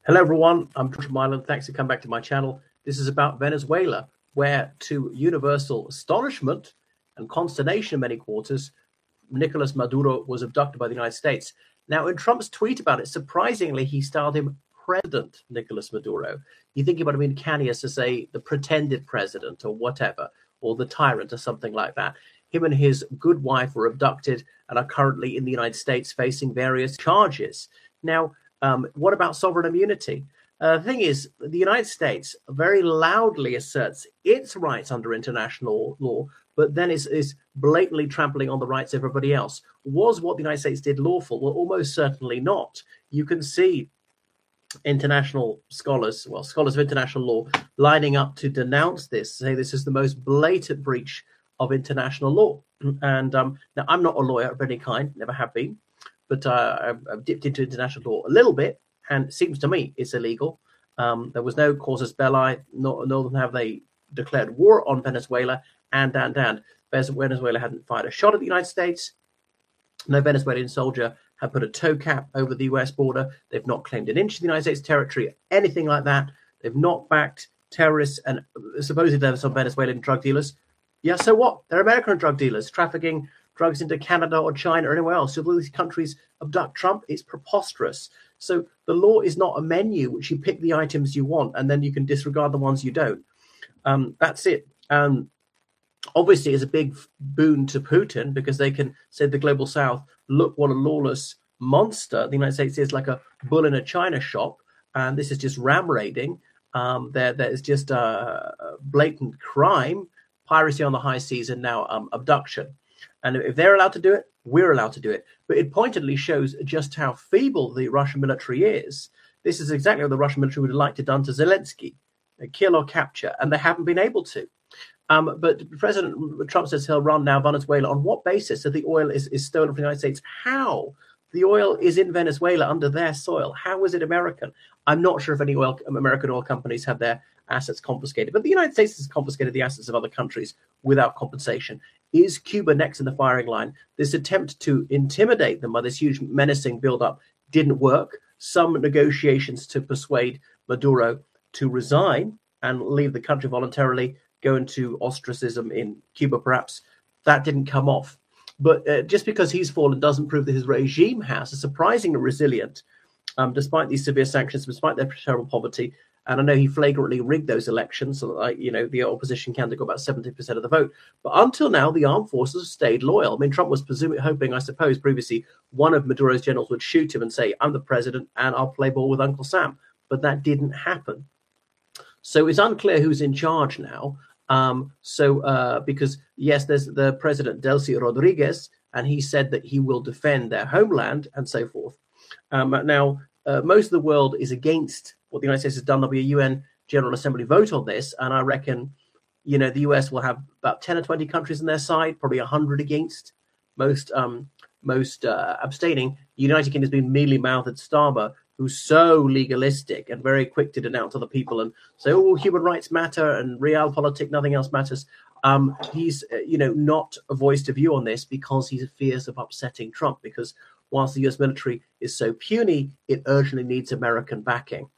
Hello, everyone. I'm George Mylan. Thanks for coming back to my channel. This is about Venezuela, where, to universal astonishment and consternation in many quarters, Nicolas Maduro was abducted by the United States. Now, in Trump's tweet about it, surprisingly, he styled him President Nicolas Maduro. You think it would have been cannier to say the pretended president or whatever, or the tyrant or something like that. Him and his good wife were abducted and are currently in the United States facing various charges. Now, what about sovereign immunity? The thing is, the United States very loudly asserts its rights under international law, but then is blatantly trampling on the rights of everybody else. Was what the United States did lawful? Well, almost certainly not. You can see international scholars, scholars of international law, lining up to denounce this, say this is the most blatant breach of international law. And now, I'm not a lawyer of any kind, never have been. But I've dipped into international law a little bit, and it seems to me it's illegal. There was no casus belli, nor have they declared war on Venezuela, and Venezuela hadn't fired a shot at the United States. No Venezuelan soldier had put a toe cap over the US border. They've not claimed an inch of the United States territory, anything like that. They've not backed terrorists, and supposedly there were some Venezuelan drug dealers. Yeah, so what? They're American drug dealers trafficking drugs into Canada or China or anywhere else. So all these countries abduct Trump. It's preposterous. So the law is not a menu which you pick the items you want and then you can disregard the ones you don't. That's it. Obviously, it's a big boon to Putin because they can say to the global south, look what a lawless monster the United States is, like a bull in a china shop. And this is just ram raiding. There is just a blatant crime, piracy on the high seas, and now abduction. And if they're allowed to do it, we're allowed to do it. But it pointedly shows just how feeble the Russian military is. This is exactly what the Russian military would have liked to have done to Zelensky, kill or capture, and they haven't been able to. But President Trump says he'll run now Venezuela. On what basis that the oil is stolen from the United States? How? The oil is in Venezuela under their soil. How is it American? I'm not sure if any American oil companies have their assets confiscated, but the United States has confiscated the assets of other countries without compensation. Is Cuba next in the firing line? This attempt to intimidate them by this huge menacing buildup didn't work. Some negotiations to persuade Maduro to resign and leave the country voluntarily, go into ostracism in Cuba perhaps, that didn't come off. But just because he's fallen doesn't prove that his regime has. It's surprisingly resilient, despite these severe sanctions, despite their terrible poverty. And I know he flagrantly rigged those elections so that, the opposition candidate got about 70% of the vote. But until now, the armed forces have stayed loyal. I mean, Trump was hoping, I suppose, previously, one of Maduro's generals would shoot him and say, I'm the president and I'll play ball with Uncle Sam. But that didn't happen. So it's unclear who's in charge now. Because, yes, there's the president, Delcy Rodriguez, and he said that he will defend their homeland and so forth. Now, most of the world is against what the United States has done. There'll be a UN General Assembly vote on this, and I reckon, the US will have about 10 or 20 countries on their side, probably 100 against, most abstaining. The United Kingdom has been mealy-mouthed Starmer, who's so legalistic and very quick to denounce other people and say, oh, human rights matter and realpolitik, nothing else matters. He's, not voiced a view on this because he fears of upsetting Trump, because whilst the US military is so puny, it urgently needs American backing.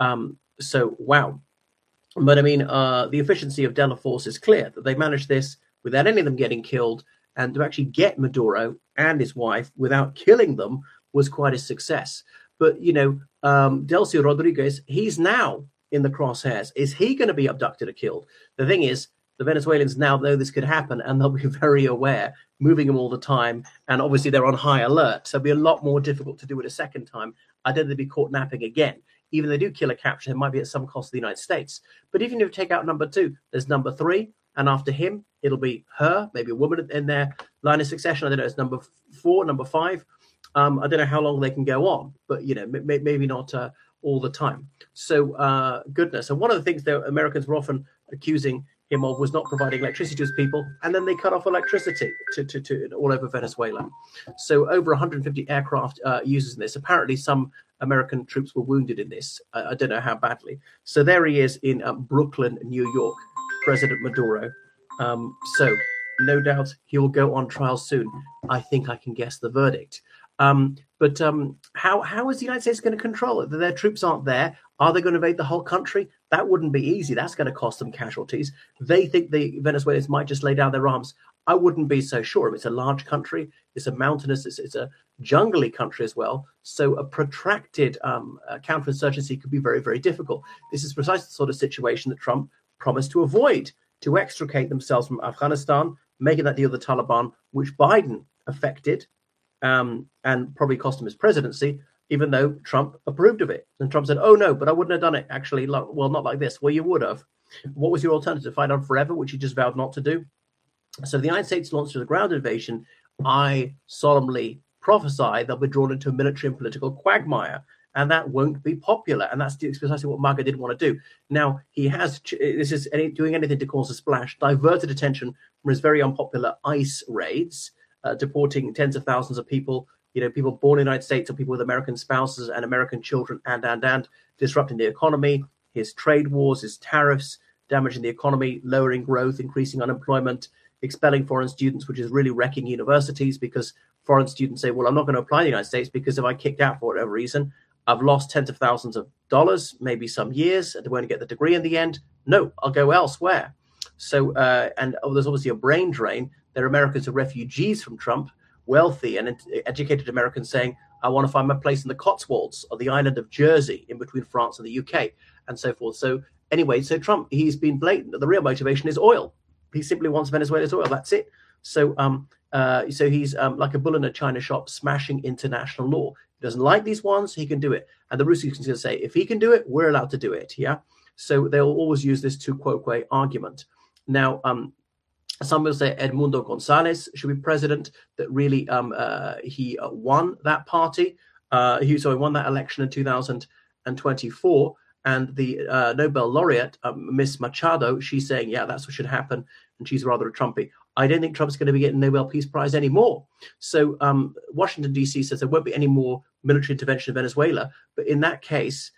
Wow. But I mean, the efficiency of Delta Force is clear, that they managed this without any of them getting killed, and to actually get Maduro and his wife without killing them was quite a success. But, Delcy Rodriguez, he's now in the crosshairs. Is he going to be abducted or killed? The thing is, the Venezuelans now know this could happen, and they'll be very aware, moving them all the time. And obviously, they're on high alert. So it'll be a lot more difficult to do it a second time. I don't think they'll be caught napping again. Even if they do kill or capture, it might be at some cost to the United States. But even if you take out number 2, there's number 3. And after him, it'll be her, maybe a woman in their line of succession. I don't know. It's number 4, number 5. I don't know how long they can go on, but, maybe not all the time. So, goodness. And one of the things that Americans were often accusing him of was not providing electricity to his people, and then they cut off electricity to all over Venezuela. So over 150 aircraft users in this. Apparently some American troops were wounded in this. I don't know how badly. So there he is in Brooklyn, New York, President Maduro. So no doubt he'll go on trial soon. I think I can guess the verdict. How is the United States going to control it? Their troops aren't there. Are they going to invade the whole country? That wouldn't be easy. That's going to cost them casualties. They think the Venezuelans might just lay down their arms. I wouldn't be so sure. It's a large country. It's a mountainous, it's a jungly country as well. So a protracted counterinsurgency could be very, very difficult. This is precisely the sort of situation that Trump promised to avoid, to extricate themselves from Afghanistan, making that deal with the Taliban, which Biden affected and probably cost him his presidency, even though Trump approved of it. And Trump said, oh, no, but I wouldn't have done it, actually. Well, not like this. Well, you would have. What was your alternative? Fight on forever, which he just vowed not to do? So the United States launched a ground invasion. I solemnly prophesy they'll be drawn into a military and political quagmire, and that won't be popular. And that's precisely what MAGA didn't want to do. Now, he has, doing anything to cause a splash, diverted attention from his very unpopular ICE raids, deporting tens of thousands of people, people born in the United States or people with American spouses and American children, and disrupting the economy, his trade wars, his tariffs, damaging the economy, lowering growth, increasing unemployment, expelling foreign students, which is really wrecking universities, because foreign students say, well, I'm not going to apply to the United States because if I kicked out for whatever reason, I've lost tens of thousands of dollars, maybe some years, and they won't get the degree in the end. No, I'll go elsewhere. So, there's obviously a brain drain. There are Americans who are refugees from Trump, wealthy and educated Americans saying, I want to find my place in the Cotswolds or the island of Jersey in between France and the UK and so forth. So anyway, so Trump, he's been blatant. The real motivation is oil. He simply wants Venezuela's oil. That's it. So he's like a bull in a china shop, smashing international law. He doesn't like these ones. He can do it. And the Russians can say, if he can do it, we're allowed to do it. Yeah. So they'll always use this tu quoque argument. Now, some will say Edmundo Gonzalez should be president. That really he won that party. He won that election in 2024. And the Nobel laureate, Miss Machado, she's saying, yeah, that's what should happen. And she's rather a Trumpy. I don't think Trump's going to be getting Nobel Peace Prize anymore. So Washington, D.C. says there won't be any more military intervention in Venezuela. But in that case,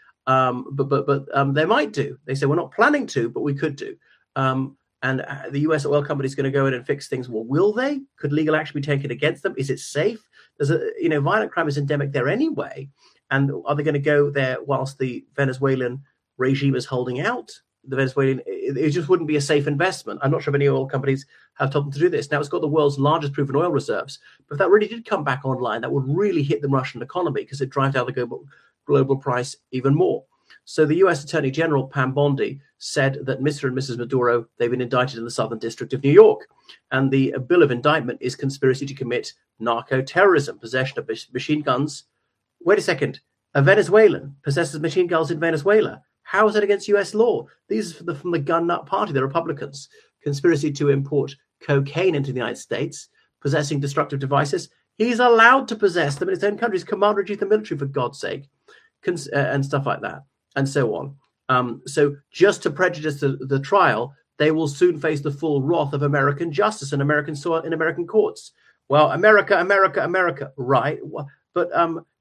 they might do. They say, we're not planning to, but we could do. And the U.S. oil company is going to go in and fix things. Well, will they? Could legal action be taken against them? Is it safe? There's violent crime is endemic there anyway. And are they going to go there whilst the Venezuelan regime is holding out? It just wouldn't be a safe investment. I'm not sure if any oil companies have told them to do this. Now, it's got the world's largest proven oil reserves. But if that really did come back online, that would really hit the Russian economy because it drives down the global price even more. So the U.S. Attorney General, Pam Bondi, said that Mr. and Mrs. Maduro, they've been indicted in the Southern District of New York. And the bill of indictment is conspiracy to commit narco-terrorism, possession of machine guns. Wait a second. A Venezuelan possesses machine guns in Venezuela. How is that against U.S. law? These are from the gun nut party, the Republicans. Conspiracy to import cocaine into the United States, possessing destructive devices. He's allowed to possess them in his own country. He's commander-in-chief of the military, for God's sake, and stuff like that, and so on. So just to prejudice the trial, they will soon face the full wrath of American justice and American soil in American courts. Well, America, right? But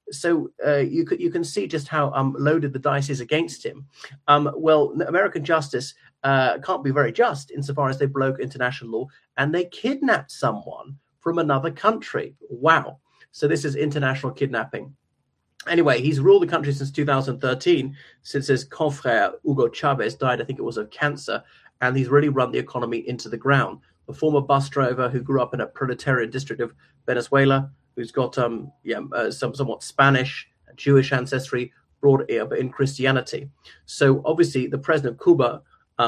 so you can see just how loaded the dice is against him. Well, American justice can't be very just insofar as they broke international law and they kidnapped someone from another country. Wow. So this is international kidnapping. Anyway, he's ruled the country since 2013, since his confrère Hugo Chavez died, I think it was of cancer, and he's really run the economy into the ground. The former bus driver who grew up in a proletariat district of Venezuela, who's got some somewhat Spanish, Jewish ancestry, brought in Christianity. So obviously the president of Cuba,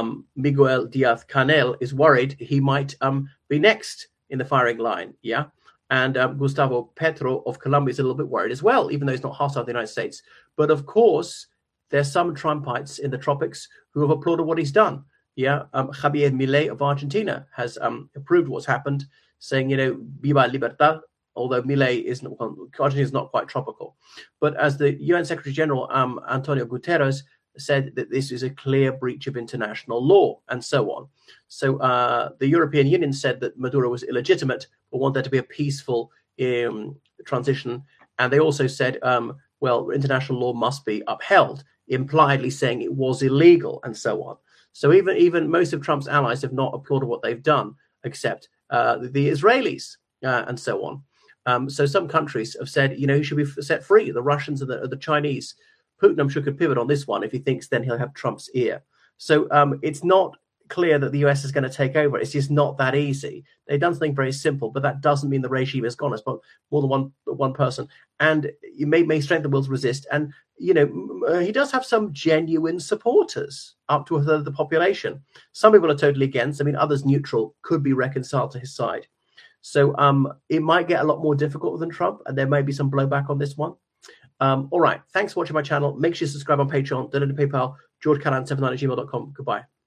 Miguel Diaz-Canel, is worried he might be next in the firing line, yeah? And Gustavo Petro of Colombia is a little bit worried as well, even though he's not hostile to the United States. But of course, there's some Trumpites in the tropics who have applauded what he's done. Yeah, Javier Milei of Argentina has approved what's happened, saying, viva libertad, although Milei Argentina is not quite tropical. But as the UN Secretary General, Antonio Guterres, said that this is a clear breach of international law and so on. So the European Union said that Maduro was illegitimate, but want there to be a peaceful transition. And they also said, international law must be upheld, impliedly saying it was illegal and so on. So even most of Trump's allies have not applauded what they've done, except the Israelis and so on. So some countries have said, he should be set free. The Russians and the Chinese. Putin, I'm sure, could pivot on this one if he thinks then he'll have Trump's ear. So it's not clear that the US is going to take over. It's just not that easy. They've done something very simple, but that doesn't mean the regime is gone. It's more than one person. And you may strengthen the will to resist. And, he does have some genuine supporters, up to a third of the population. Some people are totally against. I mean, others neutral could be reconciled to his side. So it might get a lot more difficult than Trump, and there may be some blowback on this one. All right. Thanks for watching my channel. Make sure you subscribe on Patreon, donate to PayPal, georgecallahan79@gmail.com. Goodbye.